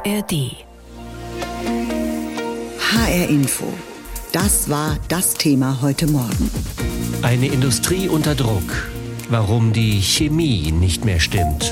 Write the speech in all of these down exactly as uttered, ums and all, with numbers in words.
R D. H R Info. Das war das Thema heute Morgen. Eine Industrie unter Druck. Warum die Chemie nicht mehr stimmt.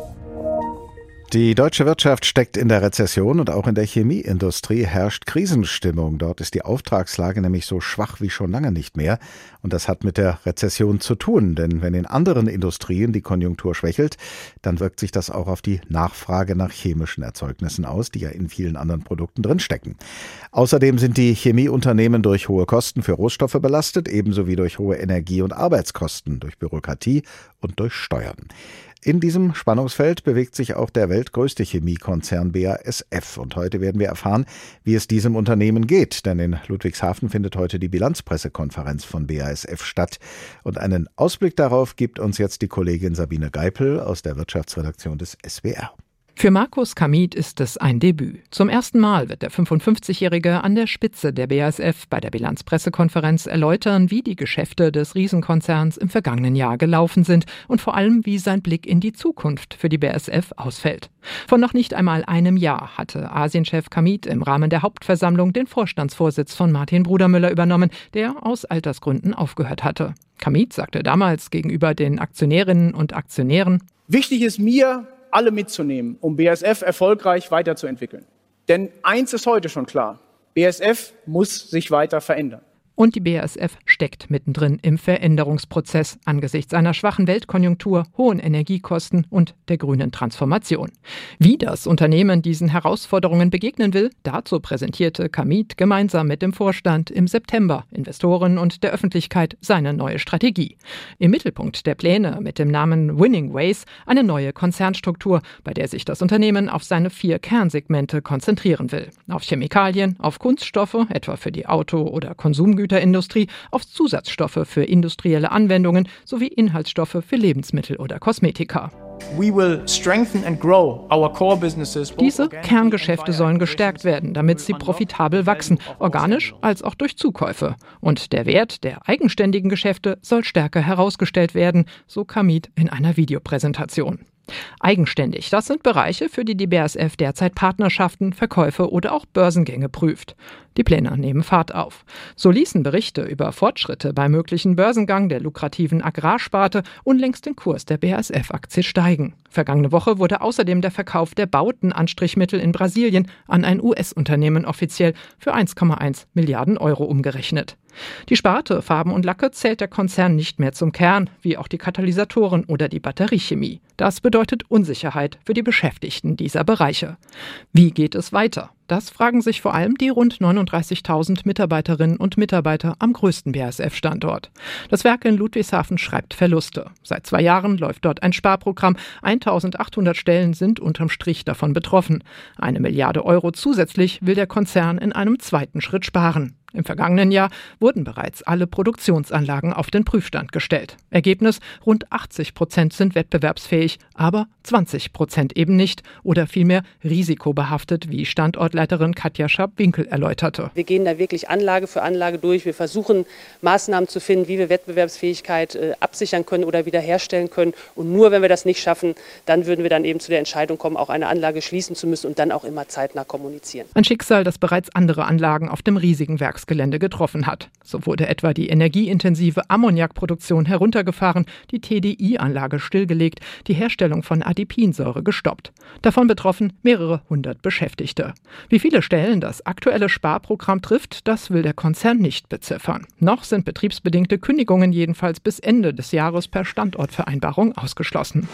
Die deutsche Wirtschaft steckt in der Rezession und auch in der Chemieindustrie herrscht Krisenstimmung. Dort ist die Auftragslage nämlich so schwach wie schon lange nicht mehr. Und das hat mit der Rezession zu tun, denn wenn in anderen Industrien die Konjunktur schwächelt, dann wirkt sich das auch auf die Nachfrage nach chemischen Erzeugnissen aus, die ja in vielen anderen Produkten drinstecken. Außerdem sind die Chemieunternehmen durch hohe Kosten für Rohstoffe belastet, ebenso wie durch hohe Energie- und Arbeitskosten, durch Bürokratie und durch Steuern. In diesem Spannungsfeld bewegt sich auch der weltgrößte Chemiekonzern B A S F. Und heute werden wir erfahren, wie es diesem Unternehmen geht. Denn in Ludwigshafen findet heute die Bilanzpressekonferenz von B A S F statt. Und einen Ausblick darauf gibt uns jetzt die Kollegin Sabine Geipel aus der Wirtschaftsredaktion des S W R. Für Markus Kamit ist es ein Debüt. Zum ersten Mal wird der fünfundfünfzigjährige an der Spitze der B A S F bei der Bilanzpressekonferenz erläutern, wie die Geschäfte des Riesenkonzerns im vergangenen Jahr gelaufen sind und vor allem, wie sein Blick in die Zukunft für die B A S F ausfällt. Vor noch nicht einmal einem Jahr hatte Asienchef Kamit im Rahmen der Hauptversammlung den Vorstandsvorsitz von Martin Brudermüller übernommen, der aus Altersgründen aufgehört hatte. Kamit sagte damals gegenüber den Aktionärinnen und Aktionären: Wichtig ist mir, alle mitzunehmen, um B A S F erfolgreich weiterzuentwickeln. Denn eins ist heute schon klar: B A S F muss sich weiter verändern. Und die B A S F steckt mittendrin im Veränderungsprozess angesichts einer schwachen Weltkonjunktur, hohen Energiekosten und der grünen Transformation. Wie das Unternehmen diesen Herausforderungen begegnen will, dazu präsentierte Kamit gemeinsam mit dem Vorstand im September Investoren und der Öffentlichkeit seine neue Strategie. Im Mittelpunkt der Pläne mit dem Namen Winning Ways eine neue Konzernstruktur, bei der sich das Unternehmen auf seine vier Kernsegmente konzentrieren will. Auf Chemikalien, auf Kunststoffe, etwa für die Auto- oder Konsumgüter, Industrie, auf Zusatzstoffe für industrielle Anwendungen sowie Inhaltsstoffe für Lebensmittel oder Kosmetika. We will strengthen and grow our core businesses. Diese Kerngeschäfte sollen gestärkt werden, damit sie profitabel wachsen, organisch als auch durch Zukäufe. Und der Wert der eigenständigen Geschäfte soll stärker herausgestellt werden, so Kamit in einer Videopräsentation. Eigenständig, das sind Bereiche, für die die B A S F derzeit Partnerschaften, Verkäufe oder auch Börsengänge prüft. Die Pläne nehmen Fahrt auf. So ließen Berichte über Fortschritte beim möglichen Börsengang der lukrativen Agrarsparte unlängst den Kurs der B A S F-Aktie steigen. Vergangene Woche wurde außerdem der Verkauf der Bautenanstrichmittel in Brasilien an ein U S-Unternehmen offiziell für eins Komma eins Milliarden Euro umgerechnet. Die Sparte Farben und Lacke zählt der Konzern nicht mehr zum Kern, wie auch die Katalysatoren oder die Batteriechemie. Das bedeutet Unsicherheit für die Beschäftigten dieser Bereiche. Wie geht es weiter? Das fragen sich vor allem die rund neununddreißigtausend Mitarbeiterinnen und Mitarbeiter am größten B A S F-Standort. Das Werk in Ludwigshafen schreibt Verluste. Seit zwei Jahren läuft dort ein Sparprogramm. eintausendachthundert Stellen sind unterm Strich davon betroffen. Eine Milliarde Euro zusätzlich will der Konzern in einem zweiten Schritt sparen. Im vergangenen Jahr wurden bereits alle Produktionsanlagen auf den Prüfstand gestellt. Ergebnis: rund achtzig Prozent sind wettbewerbsfähig, aber zwanzig Prozent eben nicht oder vielmehr risikobehaftet, wie Standortleiterin Katja Schaap-Winkel erläuterte. Wir gehen da wirklich Anlage für Anlage durch. Wir versuchen Maßnahmen zu finden, wie wir Wettbewerbsfähigkeit äh, absichern können oder wiederherstellen können. Und nur wenn wir das nicht schaffen, dann würden wir dann eben zu der Entscheidung kommen, auch eine Anlage schließen zu müssen und dann auch immer zeitnah kommunizieren. Ein Schicksal, das bereits andere Anlagen auf dem riesigen Werksgelände getroffen hat. So wurde etwa die energieintensive Ammoniakproduktion heruntergefahren, die T D I-Anlage stillgelegt, die Herstellung von Adipinsäure gestoppt. Davon betroffen mehrere hundert Beschäftigte. Wie viele Stellen das aktuelle Sparprogramm trifft, das will der Konzern nicht beziffern. Noch sind betriebsbedingte Kündigungen jedenfalls bis Ende des Jahres per Standortvereinbarung ausgeschlossen.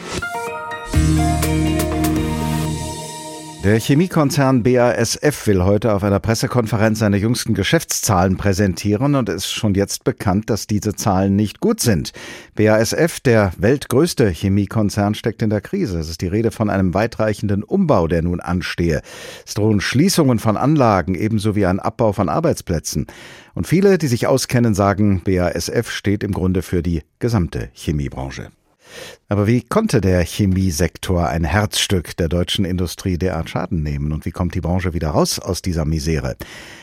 Der Chemiekonzern B A S F will heute auf einer Pressekonferenz seine jüngsten Geschäftszahlen präsentieren und es ist schon jetzt bekannt, dass diese Zahlen nicht gut sind. B A S F, der weltgrößte Chemiekonzern, steckt in der Krise. Es ist die Rede von einem weitreichenden Umbau, der nun anstehe. Es drohen Schließungen von Anlagen ebenso wie ein Abbau von Arbeitsplätzen. Und viele, die sich auskennen, sagen, B A S F steht im Grunde für die gesamte Chemiebranche. Aber wie konnte der Chemiesektor, ein Herzstück der deutschen Industrie, derart Schaden nehmen? Und wie kommt die Branche wieder raus aus dieser Misere?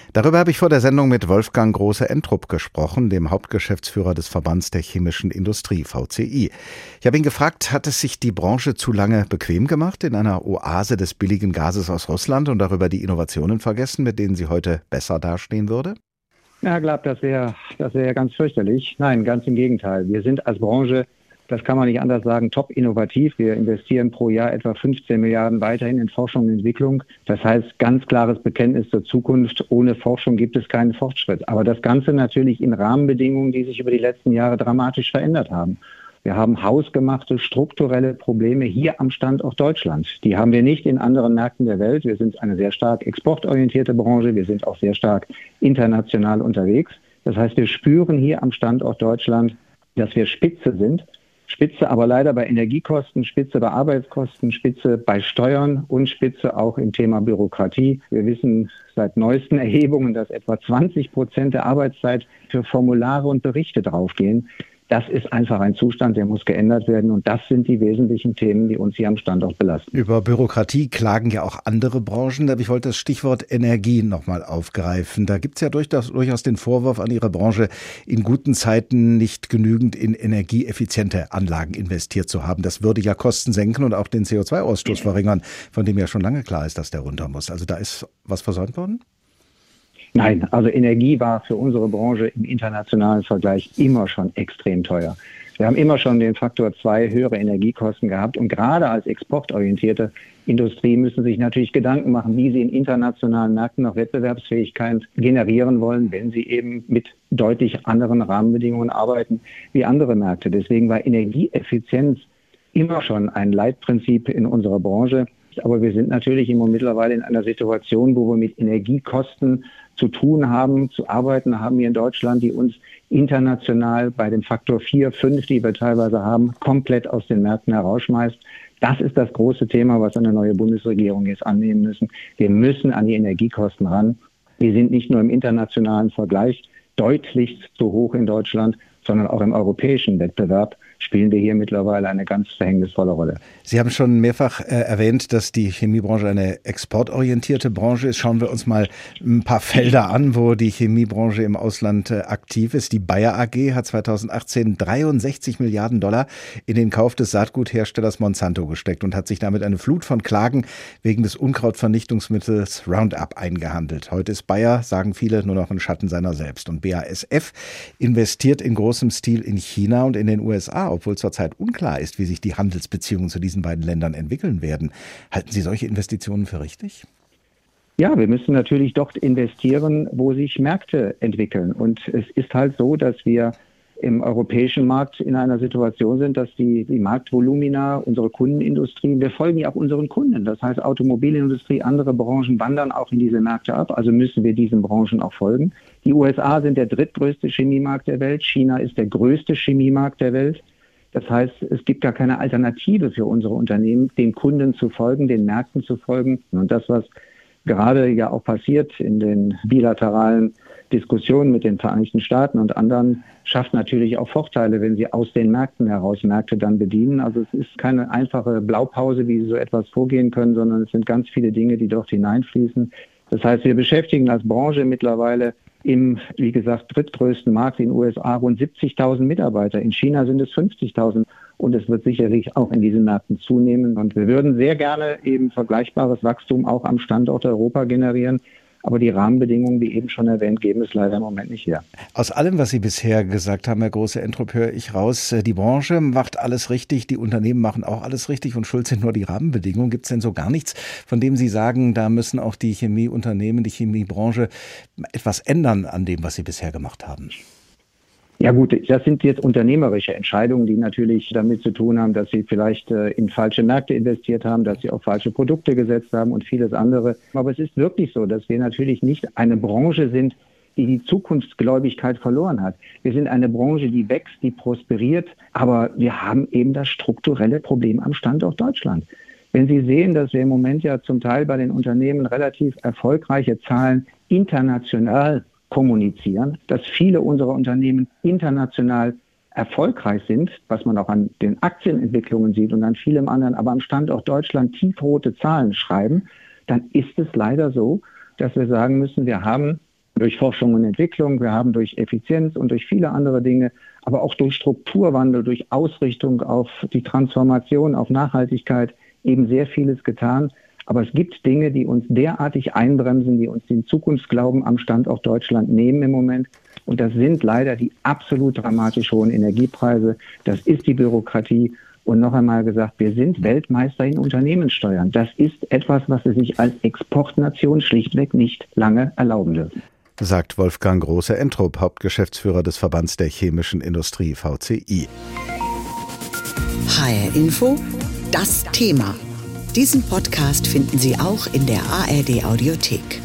Darüber habe ich vor der Sendung mit Wolfgang Große-Entrup gesprochen, dem Hauptgeschäftsführer des Verbands der chemischen Industrie, V C I. Ich habe ihn gefragt, hat es sich die Branche zu lange bequem gemacht in einer Oase des billigen Gases aus Russland und darüber die Innovationen vergessen, mit denen sie heute besser dastehen würde? Ja, ich glaube, das wäre das wäre ganz fürchterlich. Nein, ganz im Gegenteil. Wir sind als Branche, das kann man nicht anders sagen, top innovativ. Wir investieren pro Jahr etwa fünfzehn Milliarden weiterhin in Forschung und Entwicklung. Das heißt, ganz klares Bekenntnis zur Zukunft. Ohne Forschung gibt es keinen Fortschritt. Aber das Ganze natürlich in Rahmenbedingungen, die sich über die letzten Jahre dramatisch verändert haben. Wir haben hausgemachte strukturelle Probleme hier am Standort Deutschland. Die haben wir nicht in anderen Märkten der Welt. Wir sind eine sehr stark exportorientierte Branche. Wir sind auch sehr stark international unterwegs. Das heißt, wir spüren hier am Standort Deutschland, dass wir Spitze sind. Spitze aber leider bei Energiekosten, Spitze bei Arbeitskosten, Spitze bei Steuern und Spitze auch im Thema Bürokratie. Wir wissen seit neuesten Erhebungen, dass etwa zwanzig Prozent der Arbeitszeit für Formulare und Berichte draufgehen. Das ist einfach ein Zustand, der muss geändert werden. Und das sind die wesentlichen Themen, die uns hier am Standort belasten. Über Bürokratie klagen ja auch andere Branchen. Ich wollte das Stichwort Energie nochmal aufgreifen. Da gibt es ja durchaus, durchaus den Vorwurf an Ihre Branche, in guten Zeiten nicht genügend in energieeffiziente Anlagen investiert zu haben. Das würde ja Kosten senken und auch den C O zwei Ausstoß verringern, von dem ja schon lange klar ist, dass der runter muss. Also da ist was versäumt worden? Nein, also Energie war für unsere Branche im internationalen Vergleich immer schon extrem teuer. Wir haben immer schon den Faktor zwei höhere Energiekosten gehabt und gerade als exportorientierte Industrie müssen sich natürlich Gedanken machen, wie sie in internationalen Märkten noch Wettbewerbsfähigkeit generieren wollen, wenn sie eben mit deutlich anderen Rahmenbedingungen arbeiten wie andere Märkte. Deswegen war Energieeffizienz immer schon ein Leitprinzip in unserer Branche. Aber wir sind natürlich immer mittlerweile in einer Situation, wo wir mit Energiekosten zu tun haben, zu arbeiten haben hier in Deutschland, die uns international bei dem Faktor vier, fünf, die wir teilweise haben, komplett aus den Märkten herausschmeißt. Das ist das große Thema, was eine neue Bundesregierung jetzt annehmen müssen. Wir müssen an die Energiekosten ran. Wir sind nicht nur im internationalen Vergleich deutlich zu hoch in Deutschland, sondern auch im europäischen Wettbewerb spielen wir hier mittlerweile eine ganz verhängnisvolle Rolle. Sie haben schon mehrfach äh, erwähnt, dass die Chemiebranche eine exportorientierte Branche ist. Schauen wir uns mal ein paar Felder an, wo die Chemiebranche im Ausland äh, aktiv ist. Die Bayer A G hat zweitausendachtzehn dreiundsechzig Milliarden Dollar in den Kauf des Saatgutherstellers Monsanto gesteckt und hat sich damit eine Flut von Klagen wegen des Unkrautvernichtungsmittels Roundup eingehandelt. Heute ist Bayer, sagen viele, nur noch ein Schatten seiner selbst. Und B A S F investiert in großem Stil in China und in den U S A, obwohl zurzeit unklar ist, wie sich die Handelsbeziehungen zu diesen beiden Ländern entwickeln werden. Halten Sie solche Investitionen für richtig? Ja, wir müssen natürlich dort investieren, wo sich Märkte entwickeln. Und es ist halt so, dass wir im europäischen Markt in einer Situation sind, dass die, die Marktvolumina, unsere Kundenindustrie, wir folgen ja auch unseren Kunden. Das heißt, Automobilindustrie, andere Branchen wandern auch in diese Märkte ab. Also müssen wir diesen Branchen auch folgen. Die U S A sind der drittgrößte Chemiemarkt der Welt. China ist der größte Chemiemarkt der Welt. Das heißt, es gibt gar keine Alternative für unsere Unternehmen, den Kunden zu folgen, den Märkten zu folgen. Und das, was gerade ja auch passiert in den bilateralen Diskussionen mit den Vereinigten Staaten und anderen, schafft natürlich auch Vorteile, wenn sie aus den Märkten heraus Märkte dann bedienen. Also es ist keine einfache Blaupause, wie sie so etwas vorgehen können, sondern es sind ganz viele Dinge, die dort hineinfließen. Das heißt, wir beschäftigen als Branche mittlerweile im, wie gesagt, drittgrößten Markt in den U S A rund siebzigtausend Mitarbeiter. In China sind es fünfzigtausend und es wird sicherlich auch in diesen Märkten zunehmen. Und wir würden sehr gerne eben vergleichbares Wachstum auch am Standort Europa generieren. Aber die Rahmenbedingungen, wie eben schon erwähnt, geben es leider im Moment nicht her. Aus allem, was Sie bisher gesagt haben, Herr Große-Entrup, höre ich raus, die Branche macht alles richtig, die Unternehmen machen auch alles richtig und schuld sind nur die Rahmenbedingungen. Gibt es denn so gar nichts, von dem Sie sagen, da müssen auch die Chemieunternehmen, die Chemiebranche etwas ändern an dem, was sie bisher gemacht haben? Ja gut, das sind jetzt unternehmerische Entscheidungen, die natürlich damit zu tun haben, dass sie vielleicht äh, in falsche Märkte investiert haben, dass sie auf falsche Produkte gesetzt haben und vieles andere. Aber es ist wirklich so, dass wir natürlich nicht eine Branche sind, die die Zukunftsgläubigkeit verloren hat. Wir sind eine Branche, die wächst, die prosperiert, aber wir haben eben das strukturelle Problem am Standort Deutschland. Wenn Sie sehen, dass wir im Moment ja zum Teil bei den Unternehmen relativ erfolgreiche Zahlen international kommunizieren, dass viele unserer Unternehmen international erfolgreich sind, was man auch an den Aktienentwicklungen sieht und an vielem anderen, aber am Standort Deutschland tiefrote Zahlen schreiben, dann ist es leider so, dass wir sagen müssen, wir haben durch Forschung und Entwicklung, wir haben durch Effizienz und durch viele andere Dinge, aber auch durch Strukturwandel, durch Ausrichtung auf die Transformation, auf Nachhaltigkeit eben sehr vieles getan. Aber es gibt Dinge, die uns derartig einbremsen, die uns den Zukunftsglauben am Standort Deutschland nehmen im Moment. Und das sind leider die absolut dramatisch hohen Energiepreise. Das ist die Bürokratie. Und noch einmal gesagt, wir sind Weltmeister in Unternehmenssteuern. Das ist etwas, was wir sich als Exportnation schlichtweg nicht lange erlauben dürfen. Sagt Wolfgang Große-Entrup, Hauptgeschäftsführer des Verbands der chemischen Industrie V C I. H R Info, das Thema. Diesen Podcast finden Sie auch in der A R D Audiothek.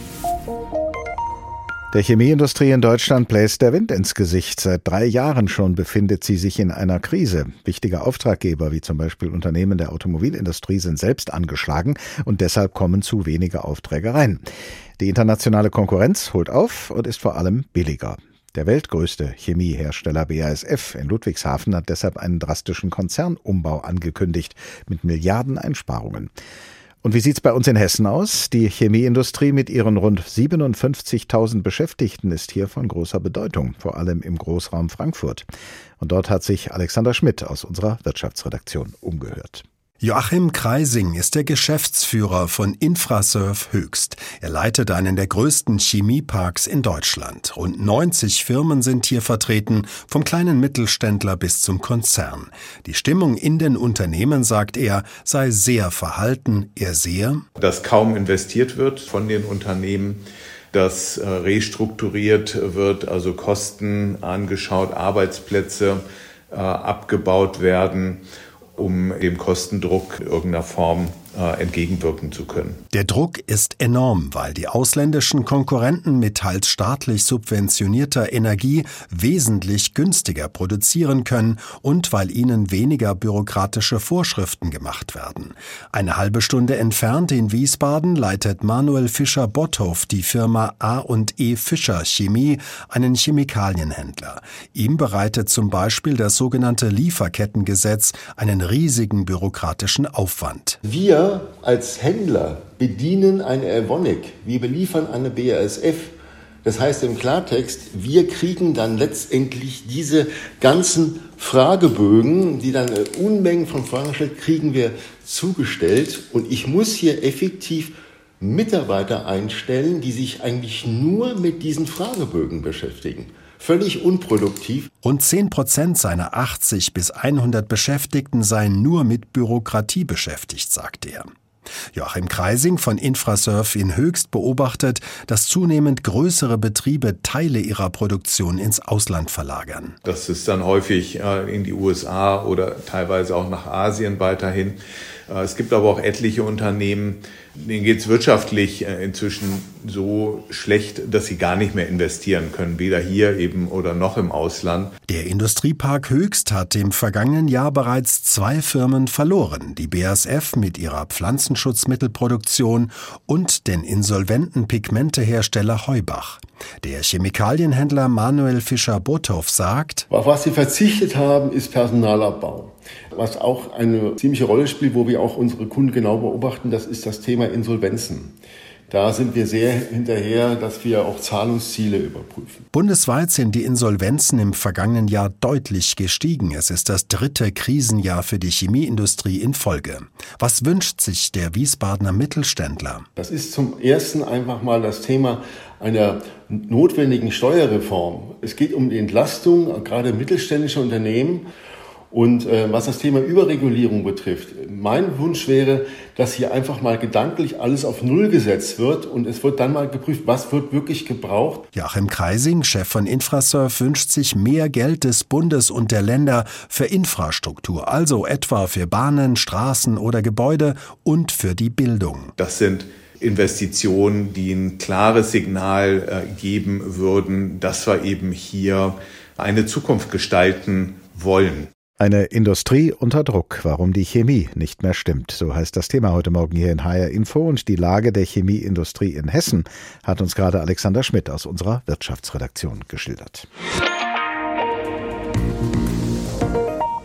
Der Chemieindustrie in Deutschland bläst der Wind ins Gesicht. Seit drei Jahren schon befindet sie sich in einer Krise. Wichtige Auftraggeber wie zum Beispiel Unternehmen der Automobilindustrie sind selbst angeschlagen und deshalb kommen zu wenige Aufträge rein. Die internationale Konkurrenz holt auf und ist vor allem billiger. Der weltgrößte Chemiehersteller B A S F in Ludwigshafen hat deshalb einen drastischen Konzernumbau angekündigt mit Milliardeneinsparungen. Und wie sieht's bei uns in Hessen aus? Die Chemieindustrie mit ihren rund siebenundfünfzigtausend Beschäftigten ist hier von großer Bedeutung, vor allem im Großraum Frankfurt. Und dort hat sich Alexander Schmidt aus unserer Wirtschaftsredaktion umgehört. Joachim Kreising ist der Geschäftsführer von Infraserv Höchst. Er leitet einen der größten Chemieparks in Deutschland. Rund neunzig Firmen sind hier vertreten, vom kleinen Mittelständler bis zum Konzern. Die Stimmung in den Unternehmen, sagt er, sei sehr verhalten. Er sehe, dass kaum investiert wird von den Unternehmen, dass restrukturiert wird, also Kosten angeschaut, Arbeitsplätze äh, abgebaut werden, um dem Kostendruck in irgendeiner Form äh, entgegenwirken zu können. Der Druck ist enorm, weil die ausländischen Konkurrenten mit teils staatlich subventionierter Energie wesentlich günstiger produzieren können und weil ihnen weniger bürokratische Vorschriften gemacht werden. Eine halbe Stunde entfernt in Wiesbaden leitet Manuel Fischer-Botthoff die Firma A und E Fischer Chemie, einen Chemikalienhändler. Ihm bereitet zum Beispiel das sogenannte Lieferkettengesetz einen riesigen bürokratischen Aufwand. Wir als Händler bedienen eine Evonik, wir beliefern eine B A S F. Das heißt im Klartext, wir kriegen dann letztendlich diese ganzen Fragebögen, die dann Unmengen von Fragen stellt, kriegen wir zugestellt. Und ich muss hier effektiv Mitarbeiter einstellen, die sich eigentlich nur mit diesen Fragebögen beschäftigen. Völlig unproduktiv. Rund zehn Prozent seiner achtzig bis hundert Beschäftigten seien nur mit Bürokratie beschäftigt, sagt er. Joachim Kreising von Infraserv in Höchst beobachtet, dass zunehmend größere Betriebe Teile ihrer Produktion ins Ausland verlagern. Das ist dann häufig in die U S A oder teilweise auch nach Asien weiterhin. Es gibt aber auch etliche Unternehmen, denen geht es wirtschaftlich inzwischen so schlecht, dass sie gar nicht mehr investieren können, weder hier eben oder noch im Ausland. Der Industriepark Höchst hat im vergangenen Jahr bereits zwei Firmen verloren, die B A S F mit ihrer Pflanzenschutzmittelproduktion und den insolventen Pigmentehersteller Heubach. Der Chemikalienhändler Manuel Fischer-Botthoff sagt, auf was sie verzichtet haben, ist Personalabbau. Was auch eine ziemliche Rolle spielt, wo wir auch unsere Kunden genau beobachten, das ist das Thema Insolvenzen. Da sind wir sehr hinterher, dass wir auch Zahlungsziele überprüfen. Bundesweit sind die Insolvenzen im vergangenen Jahr deutlich gestiegen. Es ist das dritte Krisenjahr für die Chemieindustrie in Folge. Was wünscht sich der Wiesbadener Mittelständler? Das ist zum Ersten einfach mal das Thema einer notwendigen Steuerreform. Es geht um die Entlastung, gerade mittelständischer Unternehmen. Und äh, was das Thema Überregulierung betrifft, mein Wunsch wäre, dass hier einfach mal gedanklich alles auf Null gesetzt wird und es wird dann mal geprüft, was wird wirklich gebraucht. Joachim Kreising, Chef von Infraserv, wünscht sich mehr Geld des Bundes und der Länder für Infrastruktur, also etwa für Bahnen, Straßen oder Gebäude und für die Bildung. Das sind Investitionen, die ein klares Signal äh, geben würden, dass wir eben hier eine Zukunft gestalten wollen. Eine Industrie unter Druck, warum die Chemie nicht mehr stimmt. So heißt das Thema heute Morgen hier in H R Info. Und die Lage der Chemieindustrie in Hessen hat uns gerade Alexander Schmidt aus unserer Wirtschaftsredaktion geschildert.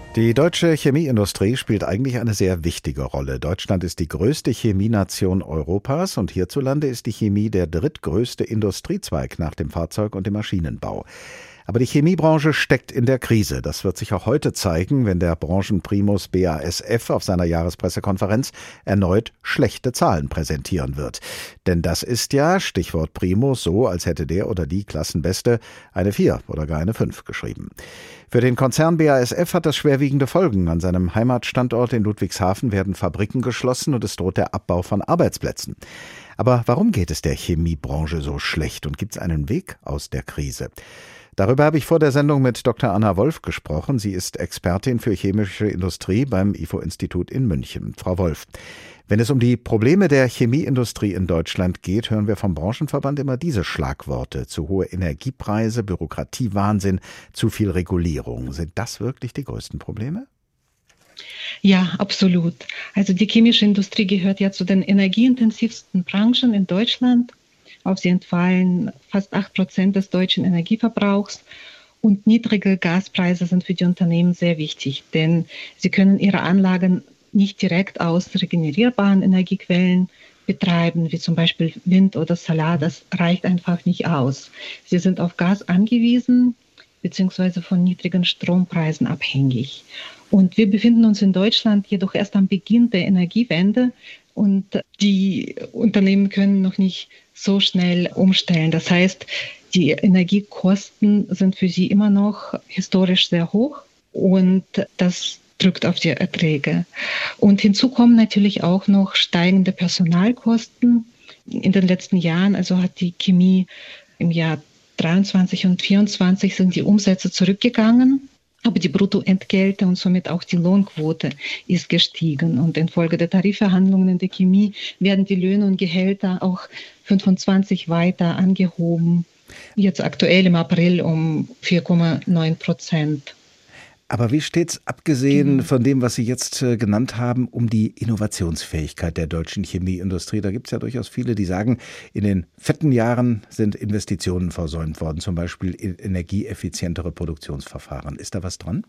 Die deutsche Chemieindustrie spielt eigentlich eine sehr wichtige Rolle. Deutschland ist die größte Chemienation Europas und hierzulande ist die Chemie der drittgrößte Industriezweig nach dem Fahrzeug- und dem Maschinenbau. Aber die Chemiebranche steckt in der Krise. Das wird sich auch heute zeigen, wenn der Branchenprimus B A S F auf seiner Jahrespressekonferenz erneut schlechte Zahlen präsentieren wird. Denn das ist ja, Stichwort Primus, so, als hätte der oder die Klassenbeste eine vier oder gar eine fünf geschrieben. Für den Konzern B A S F hat das schwerwiegende Folgen. An seinem Heimatstandort in Ludwigshafen werden Fabriken geschlossen und es droht der Abbau von Arbeitsplätzen. Aber warum geht es der Chemiebranche so schlecht und gibt es einen Weg aus der Krise? Darüber habe ich vor der Sendung mit Doktor Anna Wolf gesprochen. Sie ist Expertin für chemische Industrie beim I F O-Institut in München. Frau Wolf, wenn es um die Probleme der Chemieindustrie in Deutschland geht, hören wir vom Branchenverband immer diese Schlagworte. Zu hohe Energiepreise, Bürokratiewahnsinn, zu viel Regulierung. Sind das wirklich die größten Probleme? Ja, absolut. Also die chemische Industrie gehört ja zu den energieintensivsten Branchen in Deutschland. Auf sie entfallen fast acht Prozent des deutschen Energieverbrauchs. Und niedrige Gaspreise sind für die Unternehmen sehr wichtig, denn sie können ihre Anlagen nicht direkt aus regenerierbaren Energiequellen betreiben, wie zum Beispiel Wind oder Solar. Das reicht einfach nicht aus. Sie sind auf Gas angewiesen bzw. von niedrigen Strompreisen abhängig. Und wir befinden uns in Deutschland jedoch erst am Beginn der Energiewende und die Unternehmen können noch nicht so schnell umstellen. Das heißt, die Energiekosten sind für sie immer noch historisch sehr hoch und das drückt auf die Erträge. Und hinzu kommen natürlich auch noch steigende Personalkosten. In den letzten Jahren, also hat die Chemie im Jahr dreiundzwanzig und vierundzwanzig sind die Umsätze zurückgegangen. Aber die Bruttoentgelte und somit auch die Lohnquote ist gestiegen. Und infolge der Tarifverhandlungen in der Chemie werden die Löhne und Gehälter auch fünfundzwanzig weiter angehoben. Jetzt aktuell im April um vier Komma neun Prozent. Aber wie steht's, abgesehen von dem, was Sie jetzt äh, genannt haben, um die Innovationsfähigkeit der deutschen Chemieindustrie? Da gibt es ja durchaus viele, die sagen, in den fetten Jahren sind Investitionen versäumt worden, zum Beispiel in energieeffizientere Produktionsverfahren. Ist da was dran?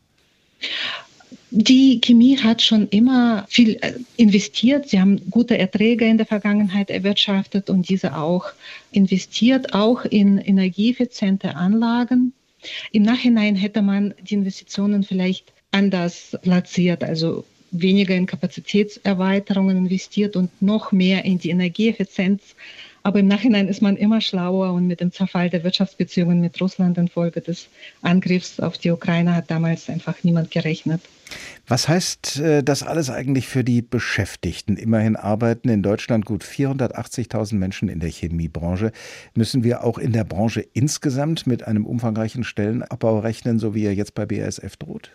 Die Chemie hat schon immer viel investiert. Sie haben gute Erträge in der Vergangenheit erwirtschaftet und diese auch investiert, auch in energieeffiziente Anlagen. Im Nachhinein hätte man die Investitionen vielleicht anders platziert, also weniger in Kapazitätserweiterungen investiert und noch mehr in die Energieeffizienz. Aber im Nachhinein ist man immer schlauer und mit dem Zerfall der Wirtschaftsbeziehungen mit Russland infolge des Angriffs auf die Ukraine hat damals einfach niemand gerechnet. Was heißt das alles eigentlich für die Beschäftigten? Immerhin arbeiten in Deutschland gut vierhundertachtzigtausend Menschen in der Chemiebranche. Müssen wir auch in der Branche insgesamt mit einem umfangreichen Stellenabbau rechnen, so wie er jetzt bei B A S F droht?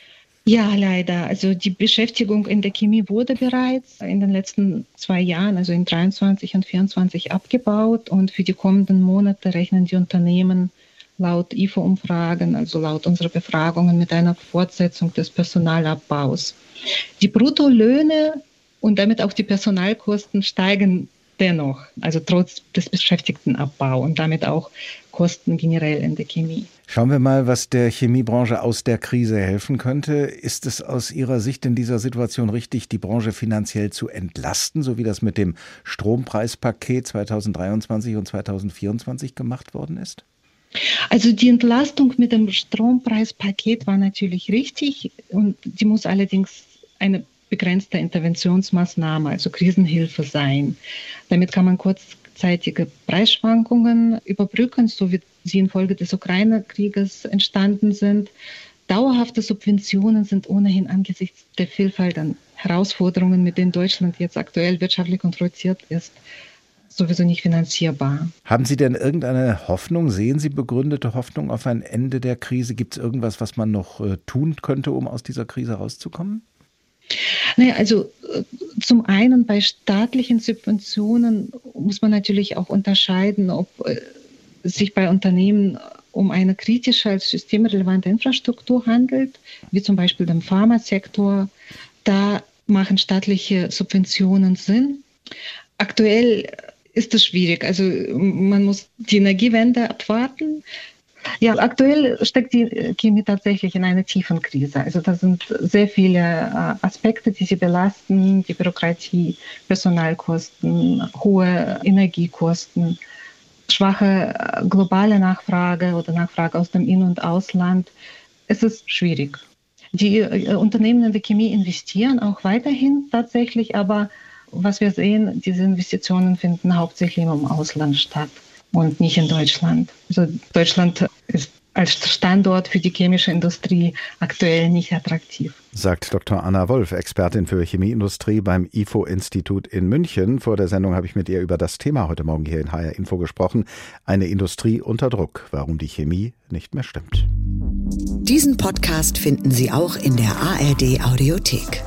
Ja, leider. Also die Beschäftigung in der Chemie wurde bereits in den letzten zwei Jahren, also in dreiundzwanzig und vierundzwanzig, abgebaut. Und für die kommenden Monate rechnen die Unternehmen laut I F O-Umfragen, also laut unserer Befragungen, mit einer Fortsetzung des Personalabbaus. Die Bruttolöhne und damit auch die Personalkosten steigen dennoch, also trotz des Beschäftigtenabbaus und damit auch Kosten generell in der Chemie. Schauen wir mal, was der Chemiebranche aus der Krise helfen könnte. Ist es aus Ihrer Sicht in dieser Situation richtig, die Branche finanziell zu entlasten, so wie das mit dem Strompreispaket zweitausenddreiundzwanzig und zweitausendvierundzwanzig gemacht worden ist? Also die Entlastung mit dem Strompreispaket war natürlich richtig und die muss allerdings eine begrenzte Interventionsmaßnahme, also Krisenhilfe sein. Damit kann man kurzzeitige Preisschwankungen überbrücken, so wie sie infolge des Ukraine-Krieges entstanden sind. Dauerhafte Subventionen sind ohnehin angesichts der Vielfalt an Herausforderungen, mit denen Deutschland jetzt aktuell wirtschaftlich konfrontiert ist, sowieso nicht finanzierbar. Haben Sie denn irgendeine Hoffnung? Sehen Sie begründete Hoffnung auf ein Ende der Krise? Gibt es irgendwas, was man noch äh, tun könnte, um aus dieser Krise rauszukommen? Naja, also zum einen bei staatlichen Subventionen muss man natürlich auch unterscheiden, ob es sich bei Unternehmen um eine kritische, als systemrelevante Infrastruktur handelt, wie zum Beispiel dem Pharmasektor. Da machen staatliche Subventionen Sinn. Aktuell ist es schwierig. Also man muss die Energiewende abwarten. Ja, aktuell steckt die Chemie tatsächlich in einer tiefen Krise. Also da sind sehr viele äh, Aspekte, die sie belasten, die Bürokratie, Personalkosten, hohe Energiekosten, schwache äh, globale Nachfrage oder Nachfrage aus dem In- und Ausland. Es ist schwierig. Die äh, Unternehmen in der Chemie investieren auch weiterhin tatsächlich, aber was wir sehen, diese Investitionen finden hauptsächlich im Ausland statt und nicht in Deutschland. Also Deutschland ist als Standort für die chemische Industrie aktuell nicht attraktiv. Sagt Doktor Anna Wolf, Expertin für Chemieindustrie beim I F O-Institut in München. Vor der Sendung habe ich mit ihr über das Thema heute Morgen hier in H R Info gesprochen. Eine Industrie unter Druck, warum die Chemie nicht mehr stimmt. Diesen Podcast finden Sie auch in der A R D Audiothek.